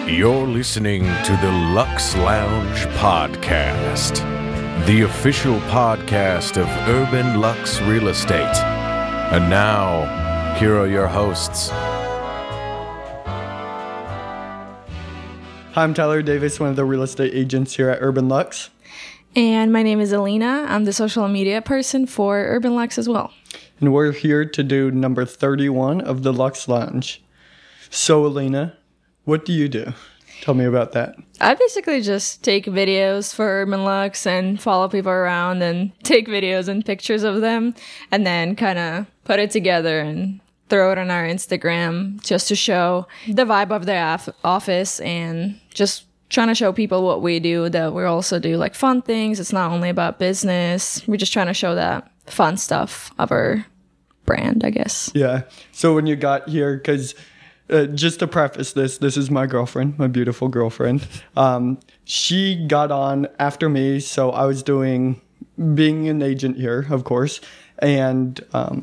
You're listening to the Lux Lounge Podcast, the official podcast of Urban Lux Real Estate. And now, here are your hosts. Hi, I'm Tyler Davis, one of the real estate agents here at Urban Lux. And my name is Alina. I'm the social media person for Urban Lux as well. And we're here to do number 31 of the Lux Lounge. So, Alina, what do you do? Tell me about that. I basically just take videos for Urban Lux and follow people around and take videos and pictures of them and then kind of put it together and throw it on our Instagram just to show the vibe of the office and just trying to show people what we do, that we also do like fun things. It's not only about business. We're just trying to show that fun stuff of our brand, I guess. Yeah. So when you got here, because just to preface this is my girlfriend, my beautiful girlfriend. She got on after me, so I was being an agent here, of course, and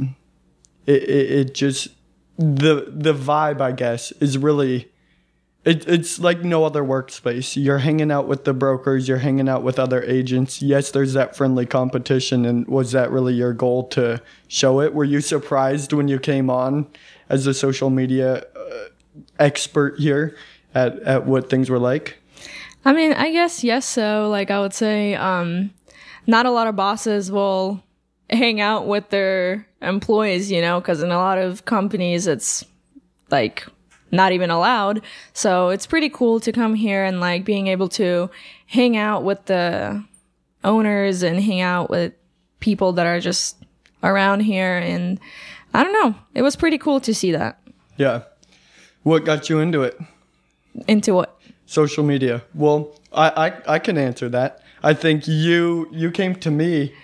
it just the vibe, I guess, is really it's like no other workspace. You're hanging out with the brokers, you're hanging out with other agents. Yes, there's that friendly competition, and was that really your goal to show it? Were you surprised when you came on as a social media expert here at what things were like? I mean, I guess yes. So like I would say not a lot of bosses will hang out with their employees, because in a lot of companies it's like not even allowed. So it's pretty cool to come here and like being able to hang out with the owners and hang out with people that are just around here. And I don't know, it was pretty cool to see that. Yeah. What got you into it? Into what? Social media. Well, I can answer that. I think you came to me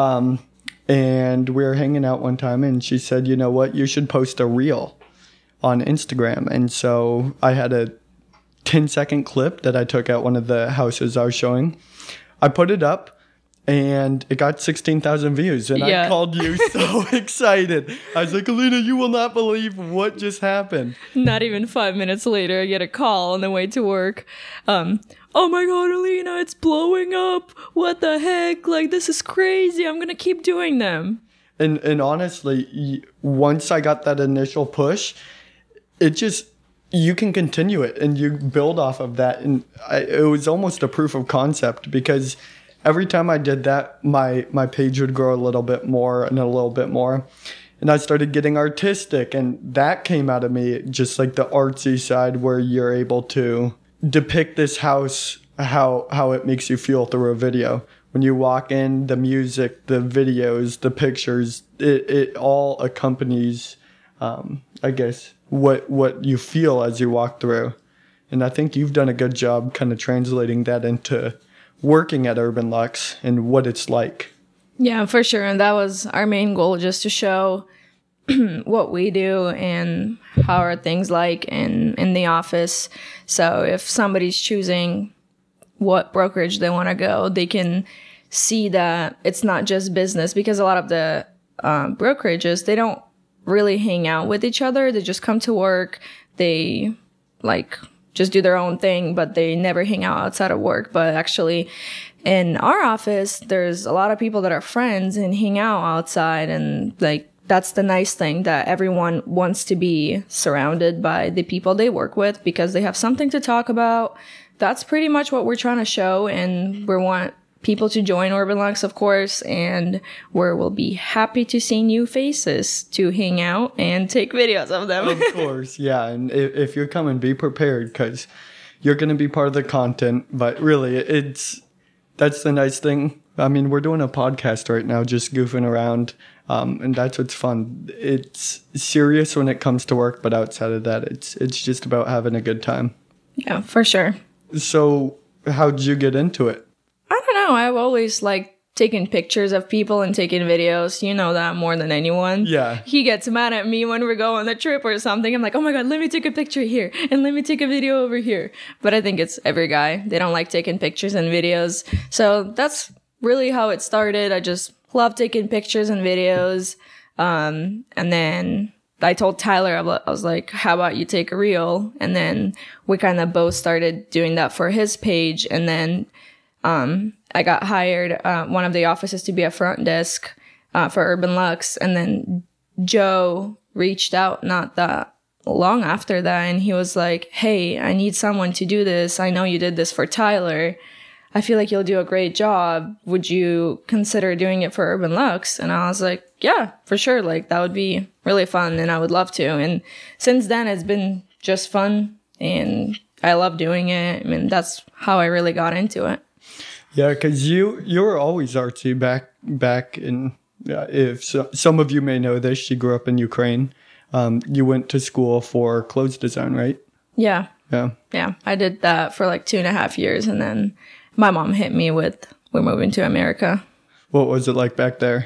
and we were hanging out one time and she said, you know what, you should post a reel on Instagram. And so I had a 10-second clip that I took at one of the houses I was showing. I put it up and it got 16,000 views. And I called you so excited. I was like, Alina, you will not believe what just happened. Not even 5 minutes later, I get a call on the way to work. Oh my God, Alina, it's blowing up. What the heck? Like, this is crazy. I'm going to keep doing them. And honestly, once I got that initial push, you can continue it and you build off of that. And it was almost a proof of concept because every time I did that, my page would grow a little bit more and a little bit more. And I started getting artistic, and that came out of me, just like the artsy side where you're able to depict this house, how it makes you feel through a video. When you walk in, the music, the videos, the pictures, it all accompanies, I guess, what you feel as you walk through. And I think you've done a good job kind of translating that into working at Urban Lux and what it's like. Yeah, for sure. And that was our main goal, just to show what we do and how are things like in the office. So if somebody's choosing what brokerage they want to go, they can see that it's not just business, because a lot of the brokerages, they don't really hang out with each other. They just come to work. They like just do their own thing, but they never hang out outside of work. But actually in our office, there's a lot of people that are friends and hang out outside. And like, that's the nice thing, that everyone wants to be surrounded by the people they work with because they have something to talk about. That's pretty much what we're trying to show. And we want people to join Urban Lux, of course, and we'll be happy to see new faces to hang out and take videos of them. Of course, yeah. And if you're coming, be prepared because you're going to be part of the content. But really, that's the nice thing. I mean, we're doing a podcast right now, just goofing around, and that's what's fun. It's serious when it comes to work, but outside of that, it's just about having a good time. Yeah, for sure. So how did you get into it? I don't know. I've always liked taking pictures of people and taking videos. You know that more than anyone. Yeah. He gets mad at me when we go on the trip or something. I'm like, oh my God, let me take a picture here and let me take a video over here. But I think it's every guy. They don't like taking pictures and videos. So that's really how it started. I just love taking pictures and videos. And then I told Tyler, I was like, how about you take a reel? And then we kind of both started doing that for his page. And then I got hired one of the offices to be a front desk for Urban Lux. And then Joe reached out not that long after that, and he was like, hey, I need someone to do this. I know you did this for Tyler. I feel like you'll do a great job. Would you consider doing it for Urban Lux? And I was like, yeah, for sure. Like, that would be really fun, and I would love to. And since then, it's been just fun, and I love doing it. I mean, that's how I really got into it. Yeah, because you were always artsy back in. If some of you may know this, she grew up in Ukraine. You went to school for clothes design, right? Yeah. Yeah. I did that for like 2.5 years, and then my mom hit me with, we're moving to America. What was it like back there?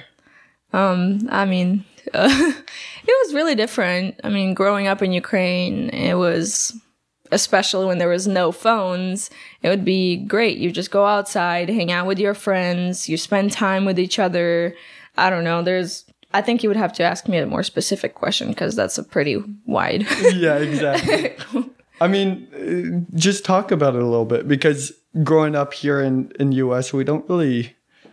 I mean, it was really different. I mean, growing up in Ukraine, it was, especially when there was no phones, it would be great. You just go outside, hang out with your friends, you spend time with each other. I don't know. I think you would have to ask me a more specific question, because that's a pretty wide. Yeah, exactly. I mean, just talk about it a little bit, because growing up here in US, we don't really,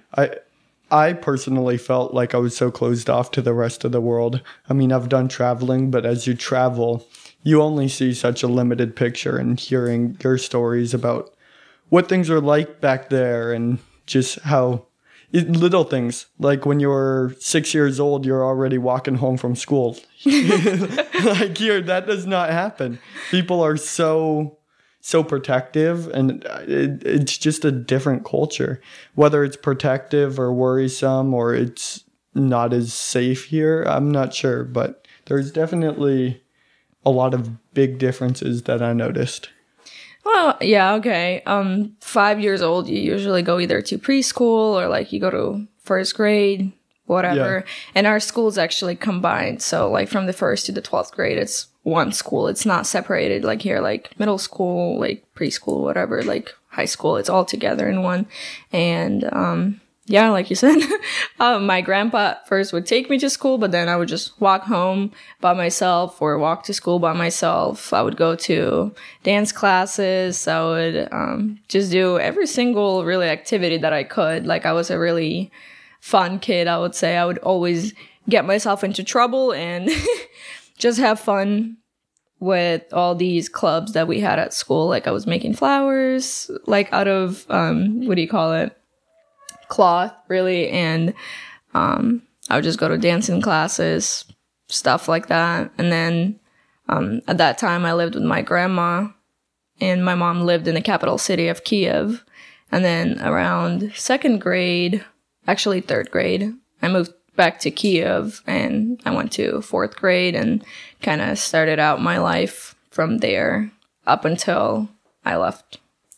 I personally felt like I was so closed off to the rest of the world. I mean, I've done traveling, but as you travel, you only see such a limited picture, and hearing your stories about what things are like back there, and just how little things, like when you're 6 years old, you're already walking home from school. Like here, that does not happen. People are so protective, and it's just a different culture. Whether it's protective or worrisome, or it's not as safe here, I'm not sure. But there's definitely a lot of big differences that I noticed. Well, yeah, okay. 5 years old, you usually go either to preschool or like you go to first grade, whatever. Yeah. And our school's actually combined. So like from the 1st to the 12th grade, it's one school. It's not separated like here, like middle school, like preschool, whatever, like high school. It's all together in one. And, yeah, like you said, my grandpa first would take me to school, but then I would just walk home by myself or walk to school by myself. I would go to dance classes. I would just do every single really activity that I could. Like, I was a really fun kid, I would say. I would always get myself into trouble and just have fun with all these clubs that we had at school. Like, I was making flowers, like out of, what do you call it? Cloth, really. And I would just go to dancing classes, stuff like that. And then at that time I lived with my grandma, and my mom lived in the capital city of Kiev. And then around 2nd grade, actually 3rd grade, I moved back to Kiev, and I went to 4th grade and kind of started out my life from there up until I left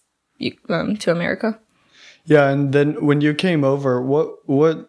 to America. Yeah, and then when you came over, what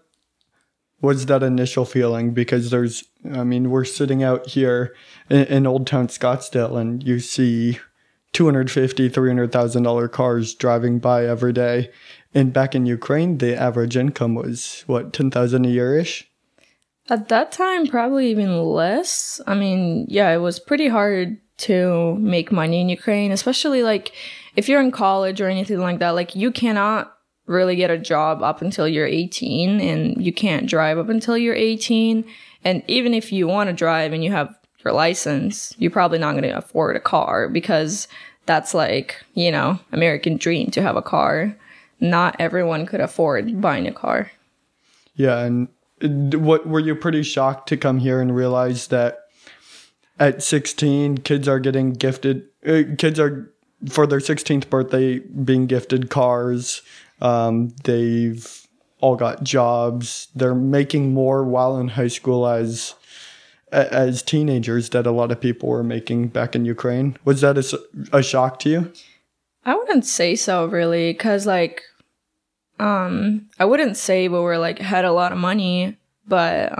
was that initial feeling? Because we're sitting out here in Old Town Scottsdale, and you see $250,000, $300,000 cars driving by every day. And back in Ukraine, the average income was, $10,000 a year-ish? At that time, probably even less. I mean, yeah, it was pretty hard to make money in Ukraine, especially like if you're in college or anything like that. Like, you cannot really get a job up until you're 18, and you can't drive up until you're 18. And even if you want to drive and you have your license, you're probably not going to afford a car, because that's like, American dream to have a car. Not everyone could afford buying a car. Yeah. And what were you pretty shocked to come here and realize that at 16, kids are getting gifted, kids are for their 16th birthday being gifted cars. They've all got jobs. They're making more while in high school as teenagers that a lot of people were making back in Ukraine. Was that a shock to you? I wouldn't say so, really, because like, I wouldn't say we were like had a lot of money, but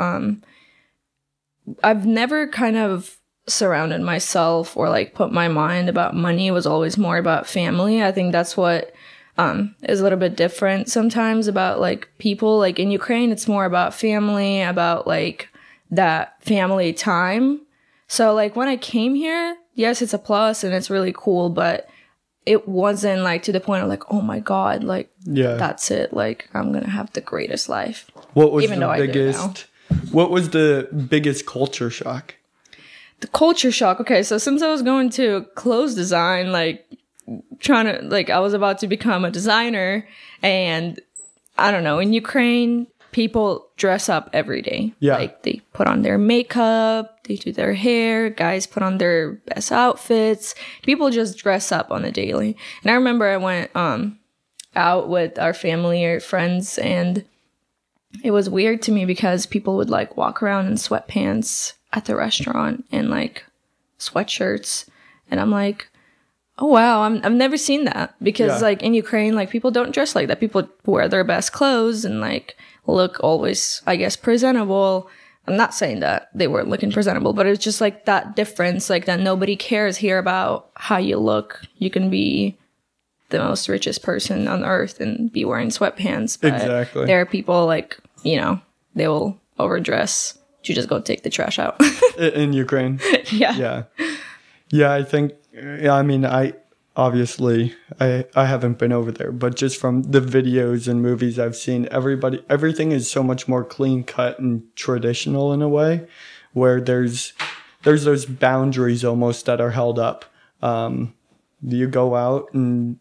I've never kind of surrounded myself or like put my mind about money. It was always more about family. I think that's what is a little bit different sometimes about like people. Like in Ukraine, it's more about family, about like that family time. So like when I came here, yes, it's a plus and it's really cool, but it wasn't like to the point of like, oh my God, like that's it. Like I'm going to have the greatest life. What was what was the biggest culture shock? The culture shock. Okay. So since I was going to clothes design, like I was about to become a designer, and I don't know, in Ukraine, people dress up every day. Yeah. Like they put on their makeup, they do their hair, guys put on their best outfits. People just dress up on a daily. And I remember I went out with our family or friends, and it was weird to me because people would like walk around in sweatpants at the restaurant and like sweatshirts. And I'm like, oh wow, I've never seen that, because like in Ukraine, like people don't dress like that. People wear their best clothes and like look always, I guess, presentable. I'm not saying that they weren't looking presentable, but it's just like that difference, like that nobody cares here about how you look. You can be the most richest person on earth and be wearing sweatpants. But exactly. There are people like, you know, they will overdress to just go take the trash out. In Ukraine. Yeah. Yeah, I think, I mean, I haven't been over there, but just from the videos and movies I've seen, everything is so much more clean cut and traditional in a way, where there's those boundaries almost that are held up. You go out and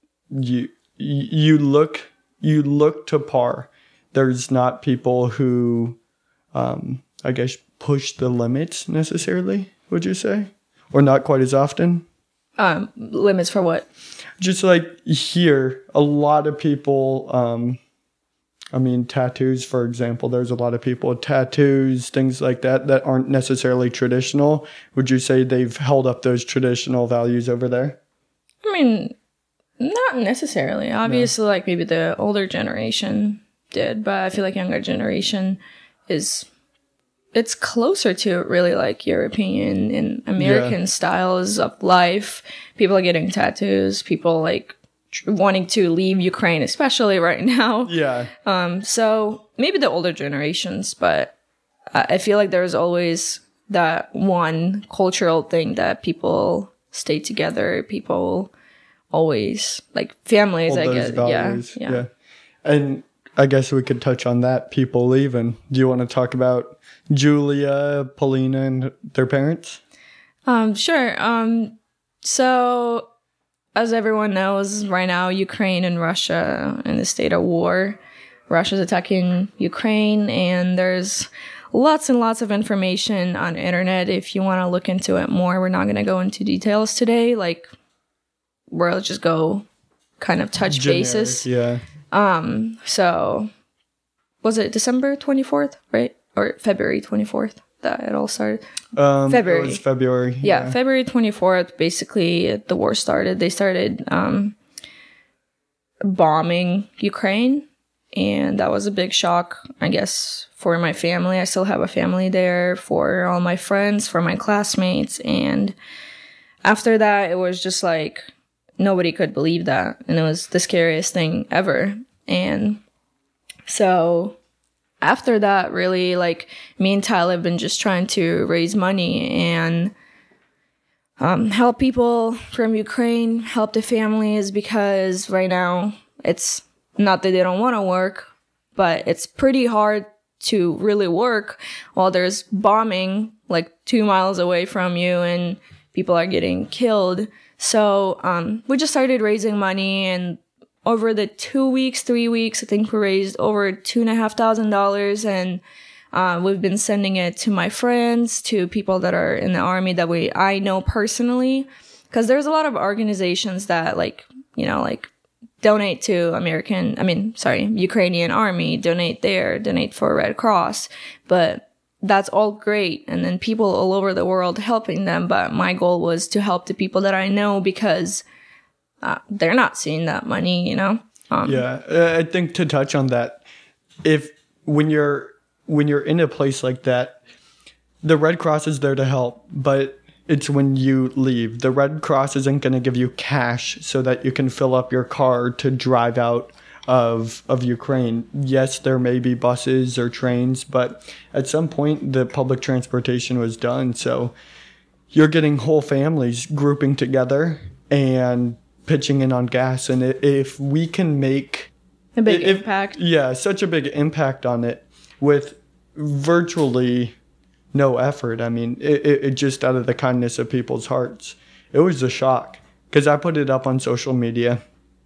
you look to par. There's not people who, I guess, push the limits necessarily, would you say? Or not quite as often? Limits for what? Just like here, a lot of people, I mean, tattoos, for example, there's a lot of people with tattoos, things like that aren't necessarily traditional. Would you say they've held up those traditional values over there? I mean, not necessarily. Obviously, like maybe the older generation did, but I feel like younger generation it's closer to really like European and American styles of life. People are getting tattoos. People like wanting to leave Ukraine, especially right now. Yeah. So maybe the older generations, but I feel like there's always that one cultural thing that people stay together. People always like families, I guess. Values. Yeah. And I guess we could touch on that. People leaving. Do you want to talk about Julia, Polina, and their parents? Sure. So, as everyone knows, right now, Ukraine and Russia are in a state of war. Russia's attacking Ukraine, and there's lots and lots of information on the internet if you want to look into it more. We're not going to go into details today. Like, we'll just go kind of touch bases. Yeah. So was it December 24th, right? Or February 24th that it all started? February. It was February. Yeah, February 24th, basically the war started. They started bombing Ukraine, and that was a big shock, I guess, for my family. I still have a family there, for all my friends, for my classmates, and after that, it was just like nobody could believe that, and it was the scariest thing ever. And so after that, really, like, me and Tyler have been just trying to raise money and help people from Ukraine, help the families, because right now it's not that they don't want to work, but it's pretty hard to really work while there's bombing like 2 miles away from you and people are getting killed. So we just started raising money, and over the 3 weeks, I think we raised over $2,500, and we've been sending it to my friends, to people that are in the army that I know personally, because there's a lot of organizations that like donate to Ukrainian army, donate for Red Cross, but that's all great. And then people all over the world helping them. But my goal was to help the people that I know, because they're not seeing that money, I think to touch on that, when you're in a place like that, the Red Cross is there to help, but it's when you leave. The Red Cross isn't going to give you cash so that you can fill up your car to drive out of Ukraine. Yes, there may be buses or trains, but at some point the public transportation was done. So you're getting whole families grouping together and pitching in on gas. And if we can make a big impact. Yeah, such a big impact on it with virtually no effort. I mean, it just out of the kindness of people's hearts. It was a shock because I put it up on social media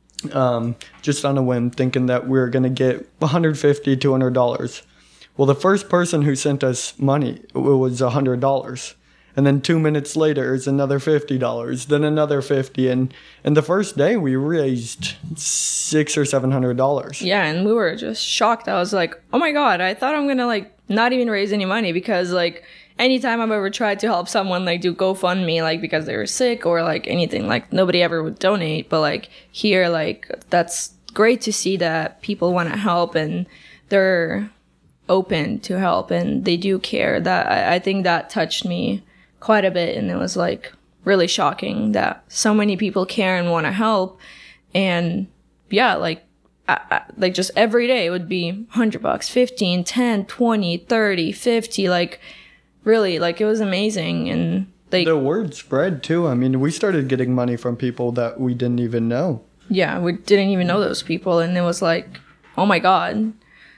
just on a whim, thinking that we were going to get $150, $200. Well, the first person who sent us money, it was $100. And then 2 minutes later, it's another $50, then another $50. And the first day, we raised $600 or $700. Yeah, and we were just shocked. I was like, oh my God, I thought I'm going to, like, not even raise any money because, like, anytime I've ever tried to help someone, like, do GoFundMe, like, because they were sick or, like, anything, like, nobody ever would donate. But, like, here, like, that's great to see that people want to help and they're open to help and they do care. That I think that touched me quite a bit, and it was like really shocking that so many people care and want to help. And yeah, like like just every day it would be $100, 15, 10, 20, 30, 50, like really, like it was amazing. And like the word spread too. I mean, we started getting money from people that we didn't even know. Yeah, we didn't even know those people, and it was like, oh my God.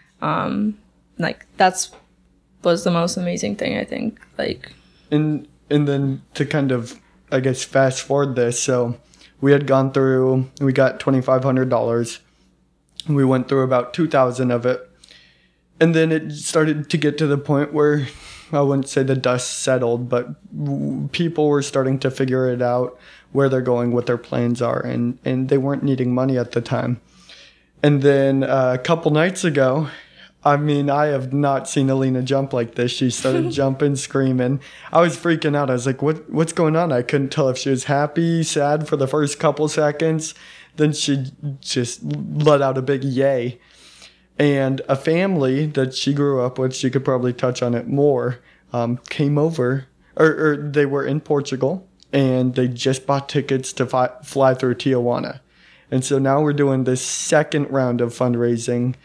Like was the most amazing thing, I think. Like And then to kind of, I guess, fast forward this. So we had gone through, we got $2,500. We went through about 2,000 of it. And then it started to get to the point where, I wouldn't say the dust settled, but people were starting to figure it out, where they're going, what their plans are. And they weren't needing money at the time. And then a couple nights ago, I mean, I have not seen Alina jump like this. She started jumping, screaming. I was freaking out. I was like, what's going on? I couldn't tell if she was happy, sad for the first couple seconds. Then she just let out a big yay. And a family that she grew up with, she could probably touch on it more, came over, or they were in Portugal, and they just bought tickets to fly through Tijuana. And so now we're doing this second round of fundraising,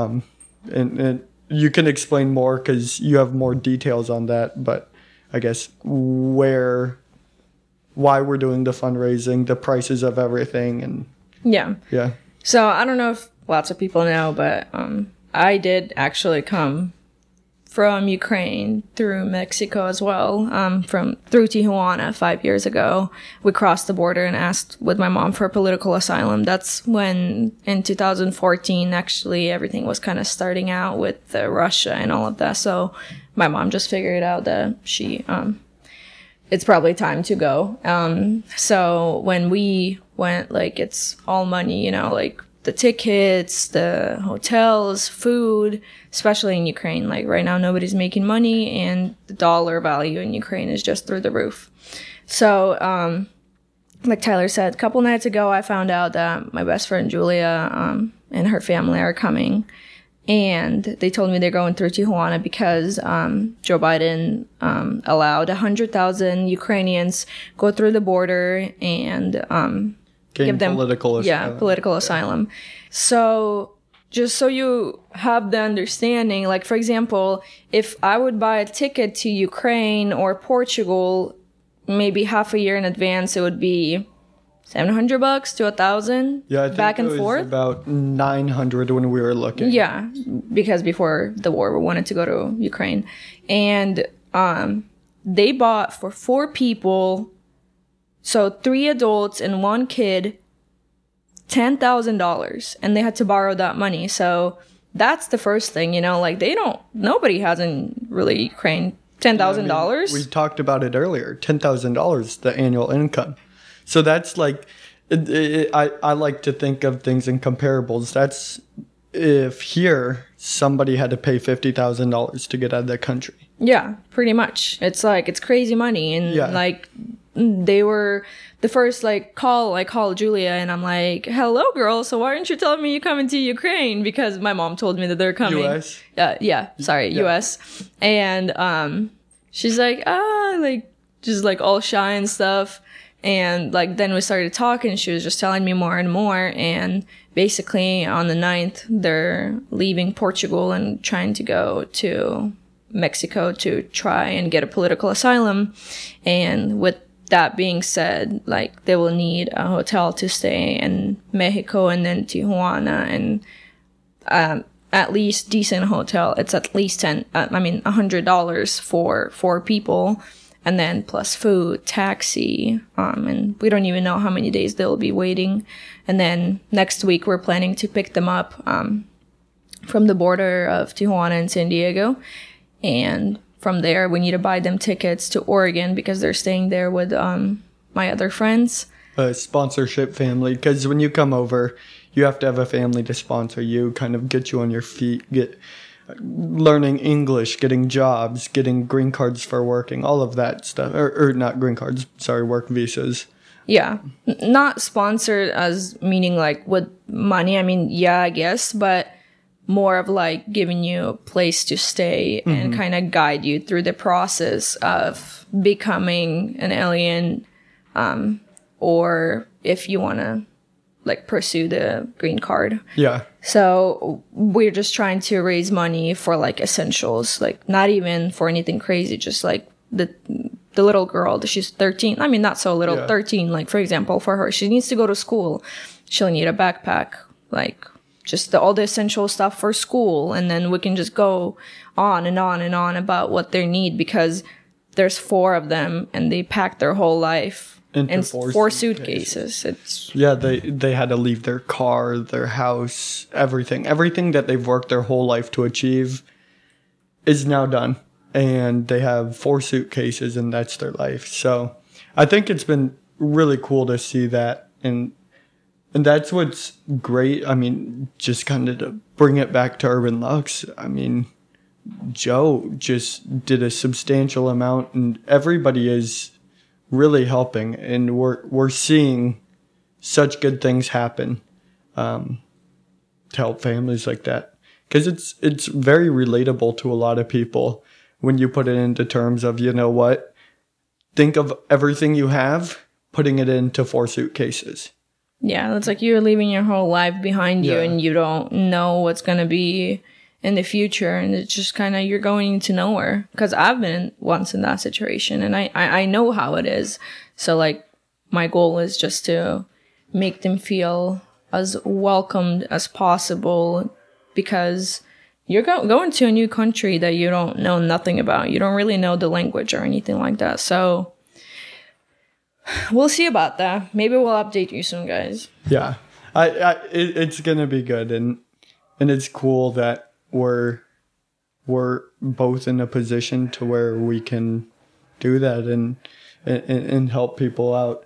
and you can explain more because you have more details on that, but I guess why we're doing the fundraising, the prices of everything, and yeah. So I don't know if lots of people know, but I did actually come from Ukraine through Mexico as well, through Tijuana 5 years ago. We crossed the border and asked with my mom for political asylum. That's when, in 2014, actually, everything was kind of starting out with Russia and all of that. So my mom just figured out that it's probably time to go. So when we went, like, it's all money, you know, like, the tickets, the hotels, food, especially in Ukraine. Like right now, nobody's making money and the dollar value in Ukraine is just through the roof. So, like Tyler said, a couple nights ago, I found out that my best friend Julia and her family are coming. And they told me they're going through Tijuana because Joe Biden allowed 100,000 Ukrainians go through the border and give them political asylum. Political asylum. So just so you have the understanding, like for example, if I would buy a ticket to Ukraine or Portugal, maybe half a year in advance, it would be $700 to $1,000. Yeah, I think back and it was forth. About 900 when we were looking. Yeah, because before the war, we wanted to go to Ukraine, and they bought for 4 people. So 3 adults and 1 kid, $10,000, and they had to borrow that money. So that's the first thing, you know, like nobody has in really Ukraine $10,000. I mean, we talked about it earlier, $10,000, the annual income. So that's like, I like to think of things in comparables. That's if here somebody had to pay $50,000 to get out of the country. Yeah, pretty much. It's like, it's crazy money. And like, they were the first call. I called Julia and I'm like, hello girl, so why aren't you telling me you're coming to Ukraine? Because my mom told me that they're coming. US? US. And she's like, just like all shy and stuff. And like then we started talking. She was just telling me more and more. And basically on the 9th, they're leaving Portugal and trying to go to Mexico to try and get a political asylum. And with that being said, like they will need a hotel to stay in Mexico and then Tijuana, and at least decent hotel. It's at least $100 for 4 people. And then plus food, taxi, and we don't even know how many days they'll be waiting. And then next week we're planning to pick them up from the border of Tijuana and San Diego. And from there we need to buy them tickets to Oregon because they're staying there with my other friends. A sponsorship family, because when you come over, you have to have a family to sponsor you, kind of get you on your feet, get learning English, getting jobs, getting green cards for working, all of that stuff. Or not green cards, sorry, work visas. Yeah. Not sponsored as meaning like with money. I mean, yeah, I guess, but more of like giving you a place to stay and kind of guide you through the process of becoming an alien, or if you want to like pursue the green card. Yeah. So we're just trying to raise money for like essentials, like not even for anything crazy, just like the little girl, she's 13. I mean, not so little, yeah. 13. Like for example, for her, she needs to go to school. She'll need a backpack, like just all the essential stuff for school. And then we can just go on and on and on about what they need, because there's 4 of them and they pack their whole life and 4 suitcases. Yeah, they had to leave their car, their house, everything that they've worked their whole life to achieve is now done, and they have 4 suitcases, and that's their life. So I think it's been really cool to see that, and that's what's great. I mean, just kind of to bring it back to Urban Lux, I mean, Joe just did a substantial amount, and everybody is really helping, and we're seeing such good things happen to help families like that, because it's very relatable to a lot of people when you put it into terms of, you know what, think of everything you have, putting it into 4 suitcases. Yeah, it's like you're leaving your whole life behind you, and you don't know what's going to be in the future, and it's just kind of, you're going to nowhere. Because I've been once in that situation, and I know how it is. So like my goal is just to make them feel as welcomed as possible, because you're going to a new country that you don't know nothing about. You don't really know the language or anything like that. So we'll see about that. Maybe we'll update you soon, guys. Yeah, it's gonna be good, and it's cool that we're both in a position to where we can do that and help people out.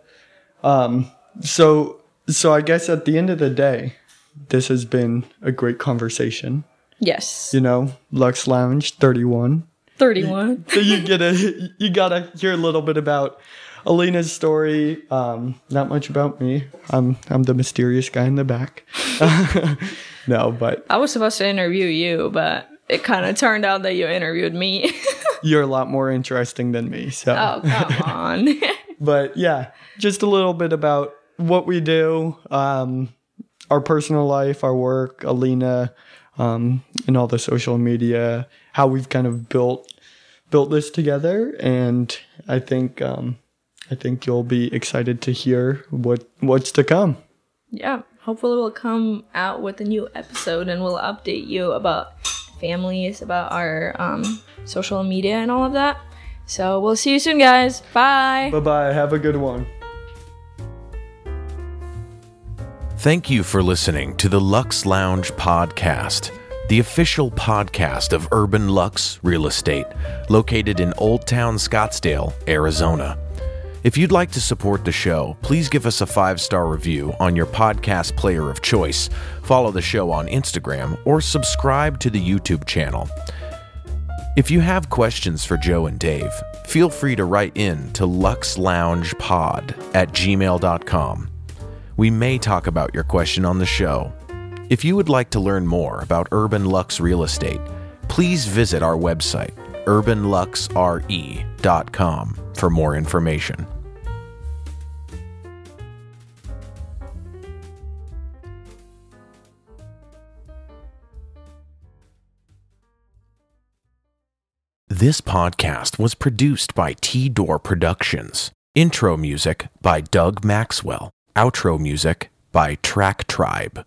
So I guess at the end of the day, this has been a great conversation. Yes. You know, Lux Lounge 31. 31. You gotta hear a little bit about Alina's story. Not much about me. I'm the mysterious guy in the back. No, but I was supposed to interview you, but it kind of turned out that you interviewed me. You're a lot more interesting than me. So. Oh, come on. But yeah, just a little bit about what we do, our personal life, our work, Alina, and all the social media, how we've kind of built this together, and I think you'll be excited to hear what's to come. Yeah, hopefully we'll come out with a new episode, and we'll update you about families, about our social media and all of that. So we'll see you soon, guys. Bye. Bye-bye. Have a good one. Thank you for listening to the Lux Lounge Podcast, the official podcast of Urban Lux Real Estate, located in Old Town Scottsdale, Arizona. If you'd like to support the show, please give us a 5-star review on your podcast player of choice, follow the show on Instagram, or subscribe to the YouTube channel. If you have questions for Joe and Dave, feel free to write in to luxloungepod@gmail.com. We may talk about your question on the show. If you would like to learn more about Urban Lux Real Estate, please visit our website, urbanluxre.com, for more information. This podcast was produced by T-Door Productions. Intro music by Doug Maxwell. Outro music by Track Tribe.